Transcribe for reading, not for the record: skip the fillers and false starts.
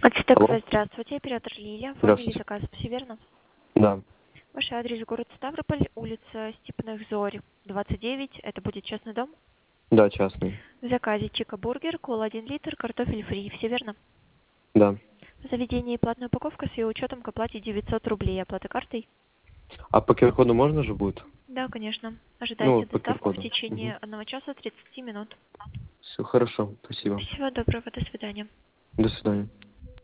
Алло? Здравствуйте, оператор Лилия. Оформили Здравствуйте. заказ, все верно? Да. Ваш адрес город Ставрополь, улица Степных Зорь, 29. Это будет частный дом. Да, частный. В заказе чика-бургер, кола 1 литр, картофель фри. Все верно? Да. В заведении платная упаковка с ее учетом к оплате 900 рублей. Оплата картой? А по QR-коду можно же будет? Да, конечно. Ну, Ожидайте вот по доставку в QR-коду. течение 1 часа 30 минут. Все хорошо. Спасибо. Всего доброго, до свидания. До свидания.